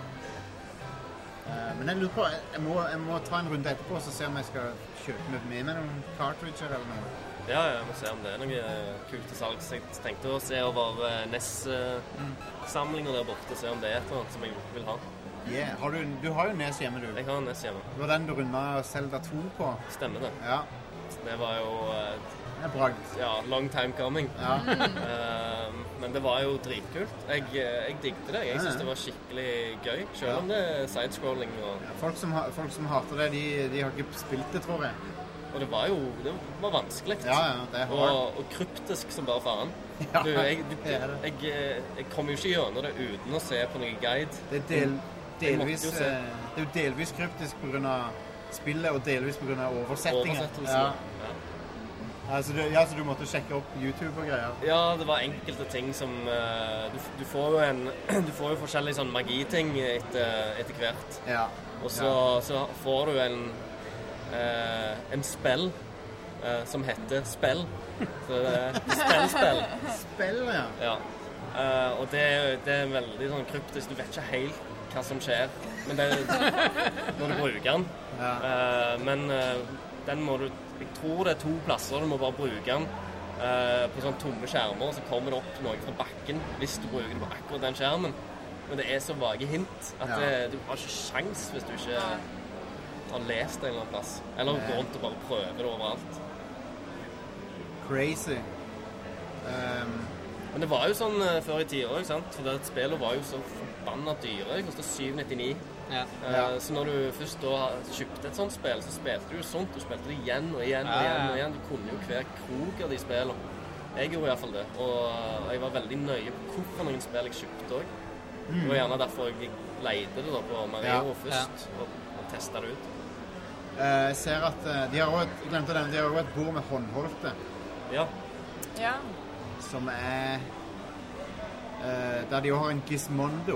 Eh, men jeg lurer på, jeg må, jeg må ta en runde etterpå, så se om jeg skal kjøpe med med meg noen cartridger eller noe. Ja, ja, jeg må se om det er noe eh, kult til salg. Så jeg tenkte å se over eh, N E S-samlinger der borte, se om det er et eller annet som jeg vil ha. Yeah. Har du, du har jo Nes hjemme, du. Jeg har en N E S hjemme. Det var den du rundet Zelda to på. Stemmer det. Ja, Det var jo eh, det er bragd. ja, long time coming. Ja. Eh, men det var jo dritkult. Jeg, eh, jeg digget det. Jeg synes det var skikkelig gøy, selv om det er sidescrolling. Og, Folk som, ha- folk som hater det, de, de har ikke spilt det, tror jeg. og det var jo det var vanskelig. Ja, ja, det er hard. Og, og kryptisk som bare faen. Ja, Du, jeg, du, det er det. jeg, eh, jeg kom jo ikke gjennom det uten å se på noe guide. Det er del, Jeg måtte delvis, jo se. eh, det er jo delvis kryptisk på grunn av spillet, og delvis på grunn av oversettingen. Oversettelsen. Ja. Ja. Altså, du, ja, så du måtte sjekke opp YouTube og greier. Ja, det var enkelte ting som eh, du, du får jo en Du får jo forskjellige sånn magiting etter, etter hvert. Ja. Og så, så får du en eh, en spill eh, som heter spill. Så det er spill-spill. Spill, ja. Ja. Eh, og det, er- det er veldig sånn kryptisk. Du vet ikke helt hva som skjer men det, når du bruker den. Ja. Eh, men eh, den må du Jeg tror det er to plasser. Du må bare bruke den eh, på sånne tomme skjermer, og så kommer det opp noe fra bakken hvis du bruker det på akkurat den skjermen. Men det er så vage hint at Ja. det, du har ikke sjans hvis du ikke har lest det en eller annen plass. Eller går rundt og bare prøver det overalt. Crazy. Um, Men det var jo sånn eh, før i tida, ikke sant? For det spillet var jo så forbannet dyre. Det kostet syv nittini. Ja. Eh, Ja. Så når du først da kjøpte et sånt spill, så spilte du jo sånt. Du spilte det igjen og igjen og Ja, ja, igjen. ja. og igjen. Du kunne jo hver krok av de spillene. Jeg gjorde i hvert fall det. Og eh, jeg var veldig nøye på hvorfor noen spill jeg kjøpte også. Det var gjerne derfor jeg leide det da på Mario Ja. først, og, og testet det ut. eh, jeg ser at eh, de har også et, jeg glemte den, de har også et bord med håndholdte, Ja, Ja. som er eh, der de også har en Gizmondo.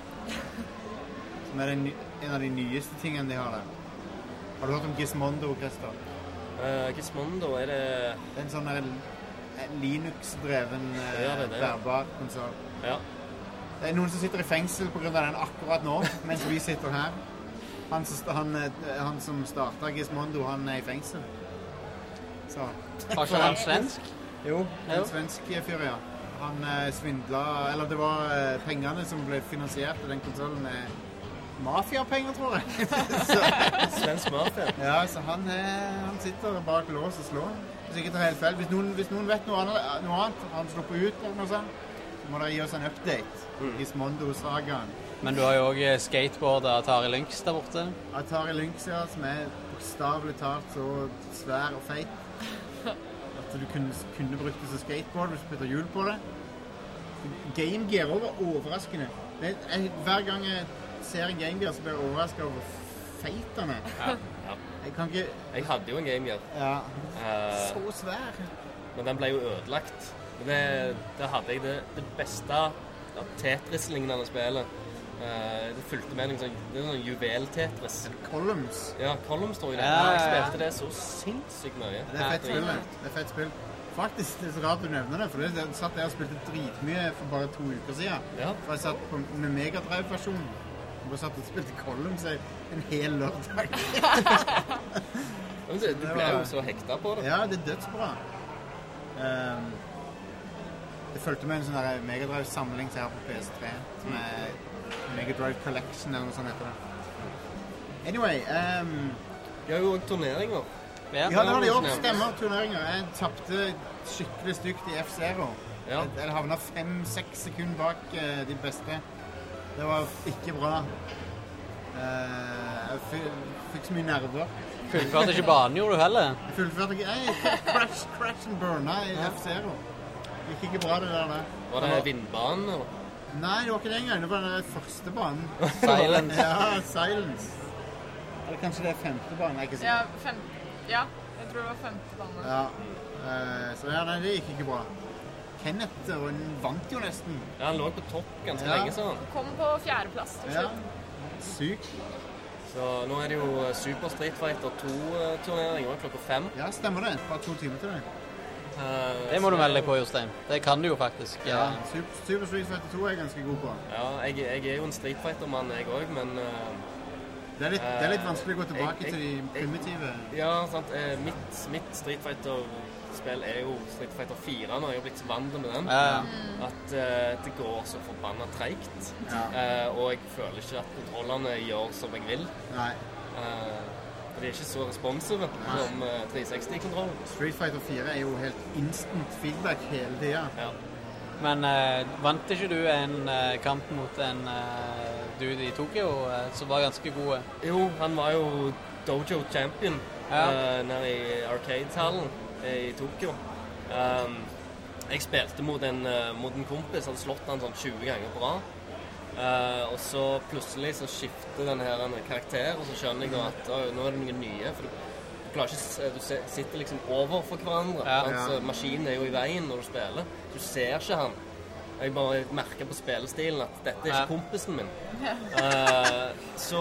Som er den, ny- en av de nyeste tingene de har der. Har du hørt om Gizmondo, Christer? uh, Gizmondo, er det... Det er en sånn der en Linux-dreven eh, Ja, det er det. bærbar konsol. Ja, Det er noen som sitter i fengsel på grunn av den akkurat nå, mens vi sitter her. Han, som- han, eh, han som startet Gizmondo, han er i fengsel. Så. Var ikke han svensk? Jo, Jo. en svensk fyr, ja. Han eh, svindla, eller det var eh, pengene som ble finansiert av den konsolen med mafiapenger, tror jeg. så, svensk mafia. ja, så han, eh, han sitter bak lås og slå. Hvis ikke tar helt feil. Hvis noen, hvis noen vet noe annet, noe annet, har han sluppet ut eller noe sånt, så må dere gi oss en update. Gizmondo-sagaen. Men du har jo òg skateboardet Atari Lynx der borte. Atari Lynx, ja, som er bokstavelig talt så svær og feit at du kunne, kunne brukt det som skateboard hvis du putter hjul på det. Game Gear også var overraskende. Det, jeg, hver gang jeg ser en Game Gear, så blir jeg overrasket over feit den er. Ja. Ja. Jeg kan ikke... Jeg hadde jo en Game Gear. Ja, Eh, så svær. Men den ble jo ødelagt. Men det, der hadde jeg det, det beste av Tetris-lignende spillet. Eh, det fulgte med noen sånn, det er sånn juvel-Tetris. Columns. Ja, Columns står i det. Ja, ja, Jeg ja. spilte det så sinnssykt mye. Det er fett spill. det. Dritkult. Det er fett spill. Faktisk, det er så rart du nevner det, for det jeg satt jeg og spilte dritmye for bare to uker siden. Ja. For jeg satt på, med Megadrive-versjonen. Og bare satt og spilte Columns en hel lørdag. Men du, du ble jo så hekta på det. Ja, det er dødsbra. Um, det fulgte med en sånn der Mega Drive-samling til her på P S tre, som er Mega Drive Collection eller noe sånt heter det. Anyway, um, De har jo også turneringer. ja, det har de også, stemmer, turneringer. Jeg tappte skikkelig stygt i F-Zero. Ja. Jeg, jeg havnet fem-seks sekunder bak uh, de beste. Det var ikke bra. Uh, jeg fikk så mye nerver. Fullførte ikke banen, gjorde du heller? Jeg fullførte ikke, nei, crash, crash and burna i ja. F-Zero. Det gikk ikke bra det der der. Var det vindbanen, eller? Nei, det var ikke det engang. Det var den første banen. Silence. Ja, Silence. Eller kanskje det er femte banen, jeg er ikke sikker. Ja, fem, ja, jeg tror det var femte banen. Ja, uh, så ja, nei, det gikk ikke bra. Kenneth og han vant jo nesten. Ja, han lå på topp ganske ja. lenge, så. Kom på fjerdeplass til slutt. Ja, sykt. Så nå er det jo Super Street Fighter to-turnering også klokka fem. Ja, stemmer det. Bare to timer til det. Uh, det må du melde deg på, Jostein. Det kan du jo faktisk. Ja, Super, Super Street Fighter to er jeg ganske god på. Ja, jeg, jeg er jo en Street Fighter-mann, jeg også, men... Uh, det, er litt, uh, det er litt vanskelig å gå tilbake jeg, til de primitive. Ja, sant. Uh, mitt, mitt Street Fighter-spill er jo Street Fighter fire, når jeg har blitt så vant med den. Ja. At uh, det går så forbannet treigt. Ja. Uh, og jeg føler ikke at kontrollene gjør som jeg vil. Nei. Uh, de er ikke så responsive som uh, tre seksti-kontroll. Street Fighter fire er jo helt instant feedback hele tiden. Ja. Men uh, vant ikke du en uh, kamp mot en uh, dude i Tokyo uh, som var ganske god? Jo, han var jo Dojo Champion ja. uh, nede i Arcade-hallen i Tokyo. Um, jeg spilte mot en, uh, mot en kompis, hadde slått han sånn tjue ganger på rad. Uh, og så plutselig så skifter den her en karakter, og så skjønner jeg at uh, nå er det noen nye, for du, du klarer ikke, du sitter liksom over for hverandre. Ja. Altså, maskinen er jo i veien når du spiller. Du ser ikke han. Jeg bare merker på spillestilen at dette er ikke ja. kompisen min. Uh, så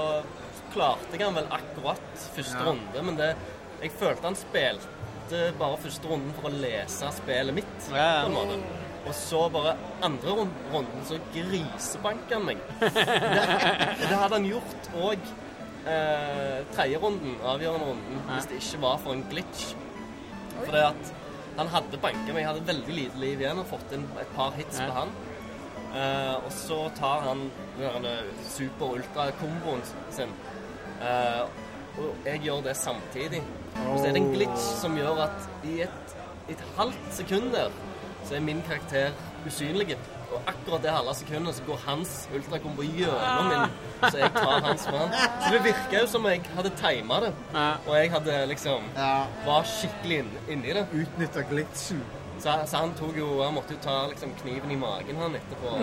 klarte jeg han vel akkurat første ja. runde, men det, jeg følte han spilte bare første runden for å lese spillet mitt, ja. på en måte. Og så bare andre runden så grisebanket han meg. Det, det hadde han gjort også eh, tredje runden, avgjørende runden, ja. hvis det ikke var for en glitch. For det at han hadde banket meg, jeg hadde veldig lite liv igjen og fått inn et par hits ja. på han. Eh, og så tar han den super-ultra-komboen sin. Eh, og jeg gjør det samtidig. Og så er det en glitch som gjør at i et, i et halvt sekund der så er min karakter usynlig. Og akkurat det halve sekundet så går hans ultrakombo gjennom min, så jeg tar hans mann. Så det virker jo som jeg hadde timet det, og jeg hadde liksom, var skikkelig inn, inni det. Utnyttet glitchen. Så, så han tok jo, han måtte jo ta liksom kniven i magen han etterpå.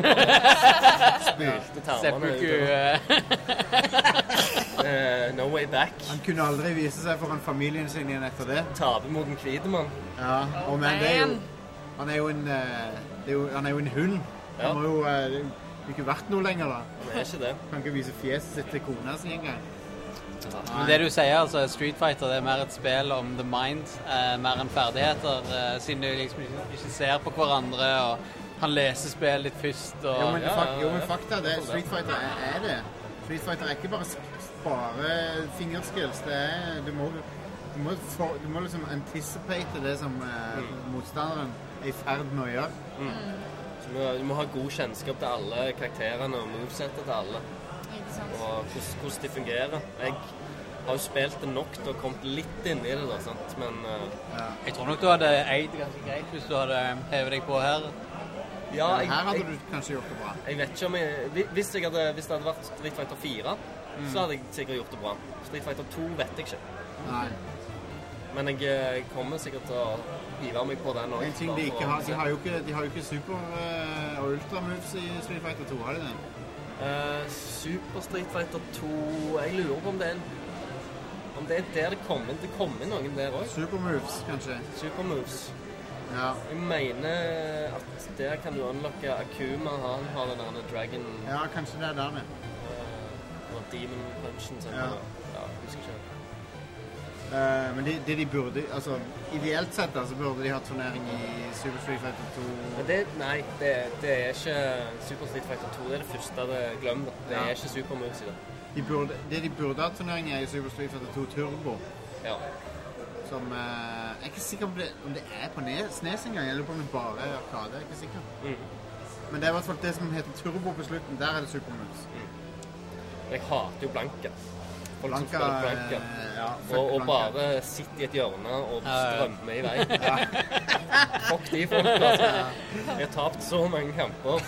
Spilte tarmene ut. uh, no way back. Han kunne aldri vise seg foran familien sin igjen etter det. Tabe mot en hvitemann. Ja, og men det er jo... Han er jo en, det er jo, han er jo en hund. Han må jo det er ikke vært noe lenger da. Det er ikke det. Han kan ikke vise fjeset sitt til kona si en gang. Ja. Men det du sier, altså Street Fighter, det er mer et spill om the mind, eh, mer enn ferdigheter, eh, siden du liksom ikke ser på hverandre, og han leser spillet ditt først. Og... Jo, men, ja, fakt, jo, men fakta, det, Street Fighter er, er det. Street Fighter er ikke bare spare fingerskills, det er, du må, du må, for, du må liksom anticipate det som eh, motstanderen er i ferd med å gjøre. Mm. Så du, du må ha god kjennskap til alle karakterene og movesettet til alle. Ikke sant. Og hvordan, hvordan de fungerer. Jeg har jo spilt det nok til å komme litt inn i det da, sant? Men... Uh, ja. Jeg tror nok du hadde eid ganske greit hvis du hadde hevet deg på her. Ja, jeg, her hadde jeg, du kanskje gjort det bra. Jeg vet ikke om jeg... Hvis, jeg hadde, hvis det hadde vært Street Fighter fire, mm. så hadde jeg sikkert gjort det bra. Street Fighter to vet jeg ikke. Nei. Men jeg kommer sikkert til å hive meg på den også. En ting de ikke har, de har jo ikke, de har jo ikke super uh, og ultra moves i Street Fighter to, har de det? Uh, super Street Fighter to, jeg lurer på om det er en, om det er der det kommer, det kommer noen der også. Super moves, kanskje? Super moves. Ja. Jeg mener at der kan du unlocke Akuma, han har den der Dragon... Ja, kanskje det er der med. Uh, og Demon Punchen, sånn. Ja. Ja, husker ikke. Uh, men det, det de burde, altså ideelt sett da, så burde de ha turnering i Super Street Fighter to. Men det, nei, det, det er ikke Super Street Fighter to, det er det første det glem det. Det ja. er ikke Super Moves i det. De burde, det de burde ha turnering i er Super Street Fighter to Turbo. Ja. som uh, jeg er ikke sikker om det, om det er på Snes en gang, eller på om det bare er Arkade, jeg er ikke sikker. Mm. Men det er i hvert fall det som heter Turbo på slutten, der er det Supermoons. Mm. Jeg hater jo Blanka. Folk Blanka, som spiller Blanka. Uh, ja, og, og bare sitter i et hjørne og strømmer i vei. Fuck de folk, altså. Jeg har tapt så mange kamper.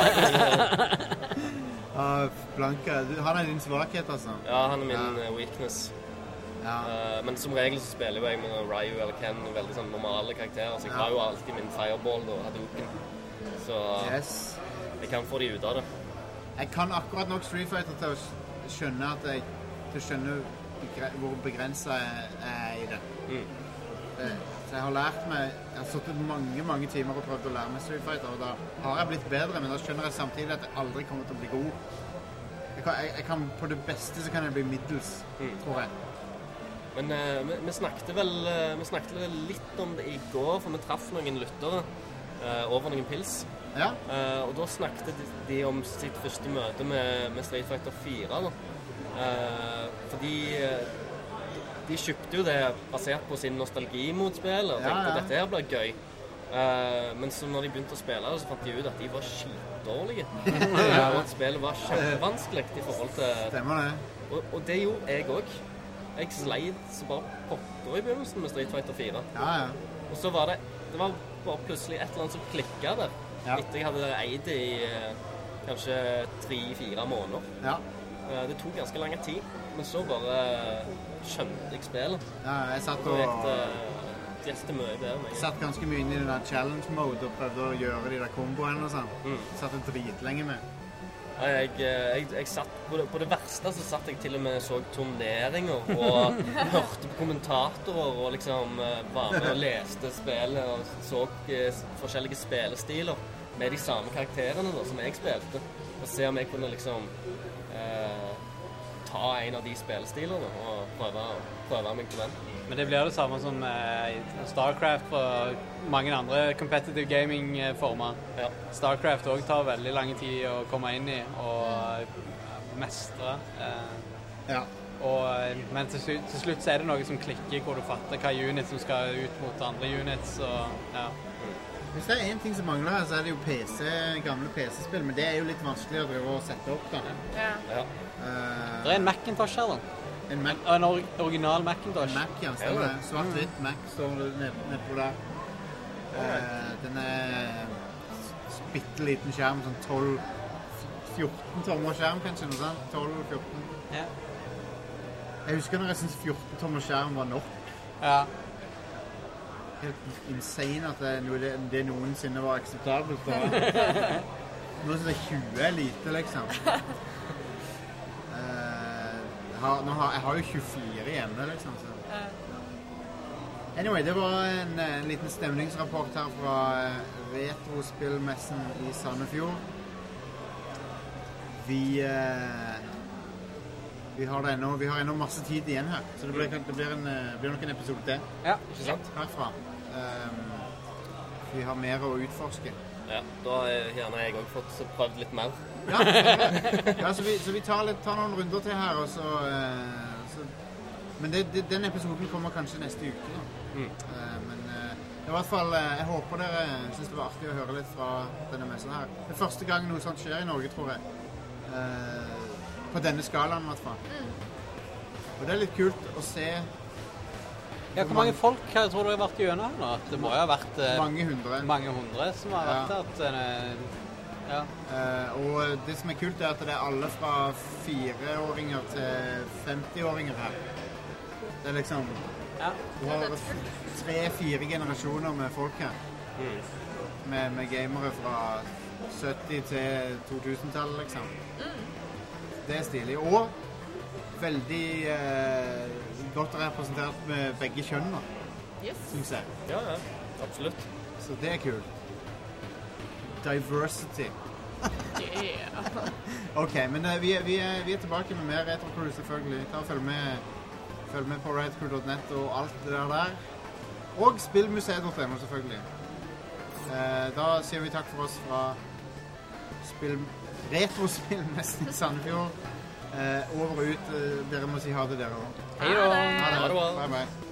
uh, Blanka, du, han er din svakhet, altså? Ja, han er min ja. weakness. Ja. Uh, men som regel så spiller jeg med Ryu eller Ken, veldig sånn normale karakterer, så jeg ja. har jo alltid min Fireball og Hadouken. Så yes. jeg kan få de ut av det. Jeg kan akkurat nok Street Fighter til å skjønne at jeg til å skjønne begre hvor begrenset jeg er i det. Mm. det. Så jeg har lært meg, jeg har sittet mange, mange timer og prøvd å lære meg Street Fighter, og da har jeg blitt bedre, men da skjønner jeg samtidig at jeg aldri kommer til å bli god. Jeg kan, jeg, jeg kan, på det beste så kan jeg bli middels, mm. tror jeg. Men uh, vi, vi, snakket vel, uh, vi snakket vel litt om det i går, for vi traff noen lyttere uh, over noen pils. Ja. Uh, og da snakket de, de om sitt første møte med, med Street Fighter fire, da. Uh, fordi uh, de kjøpte jo det basert på sin nostalgi mot spillet og tenkte ja, ja. at dette her blir gøy. Uh, men så når de begynte å spille så fant de ut at de var skitdårlige. ja. Og at spillet var kjempevanskelig i forhold til... Stemmer det. Og, og det gjorde jeg også. Jeg sleit så bare potter i begynnelsen med Street Fighter fire. Ja, ja. Og så var det, det var bare plutselig et eller annet som klikket der. Ja. Etter jeg hadde eid det i uh, kanskje tre-fire måneder. Ja. Det tok ganske lang tid, men så bare skjønte jeg spillet. Ja, jeg satt og... Jeg vet, mye bedre meg. Jeg satt ganske mye inn i den der challenge-mode og prøvde å gjøre de der komboene og sånn. Mm. Satt jeg dritlenge med. Ja, jeg, jeg, jeg satt, på det, på det verste så satt jeg til og med så turneringer og hørte på kommentatorer og liksom var med og leste spillet og så uh, forskjellige spillestiler med de samme karakterene da, som jeg spilte. Og se om jeg kunne liksom... Uh, ta en av de spillestilene og prøve, prøve meg til den. Men det blir det samme som uh, Starcraft og mange andre competitive gaming-former. Ja. Starcraft også tar veldig lang tid å komme inn i og mestre. Uh, ja. Og, men til slutt, til slutt så er det noe som klikker hvor du fatter hva unit som skal ut mot andre units. Og, ja. Hvis det er en ting som mangler her, så er det jo P C, gamle P C-spill, men det er jo litt vanskelig å drive og sette opp da. Ja. Ja. Uh, det er en Macintosh her da. En, Mac en or original Macintosh. En Mac, ja, stemmer det. Svart-hvitt mm. Mac står ned, ned på der. Uh, den er bitteliten skjerm, sånn tolv fjorten tommer skjerm kanskje, noe sånt. tolv fjorten. Ja. Jeg husker når jeg synes fjorten tommer skjerm var nok. Ja. Helt insane at det, det, det noensinne var akseptabelt. Nå synes jeg tjue er lite, liksom. Uh, jeg, har, nå har, jeg har jo tjuefire hjemme, liksom. Så. Anyway, det var en, en liten stemningsrapport her fra Retrospillmessen i Sandefjord. Vi... Uh, Vi har, ennå, vi har ennå masse tid igjen her, så det blir, det blir, en, blir nok en episode til. Ja, ikke sant? Herfra. Um, vi har mer å utforske. Ja, da har gjerne jeg også fått prøvd litt mer. Ja, ja så vi, så vi tar, litt, tar noen runder til her, og så... Uh, så men det, det, den episoden kommer kanskje neste uke, da. Mm. Uh, men uh, i hvert fall, uh, jeg håper dere synes det var artig å høre litt fra denne messen her. Det er første gang noe sånt skjer i Norge, tror jeg. Uh, På denne skalaen, i hvert fall. Mm. Og det er litt kult å se... Ja, hvor mange folk her tror du har vært gjennom nå? Det må jo ha vært... Eh, mange hundre. Mange hundre som har vært ja. At, eh, ja. Uh, og det som er kult er at det er alle fra fireåringer til femtiåringer her. Det er liksom... Ja. Du har tre-fire generasjoner med folk her. Mm. Med, med gamere fra sytti til to tusen-tallet, liksom. Mm. Det er stilig, og veldig eh, godt representert med begge kjønner, yes. Synes jeg. Ja, ja, absolutt. Så det er kult. Diversity. Yeah. Ok, men uh, vi, er, vi, er, vi er tilbake med mer Retrocrew, selvfølgelig. Ta og følg med, følg med på retrocrew punktum net og alt det der der. Og spillmuseet punktum no, selvfølgelig. Uh, da sier vi takk for oss fra spill... Retrospillmessen i Sandefjord. Eh, over og ut. Eh, dere må si ha det, dere også. Hei da! Ha det. Bye, bye.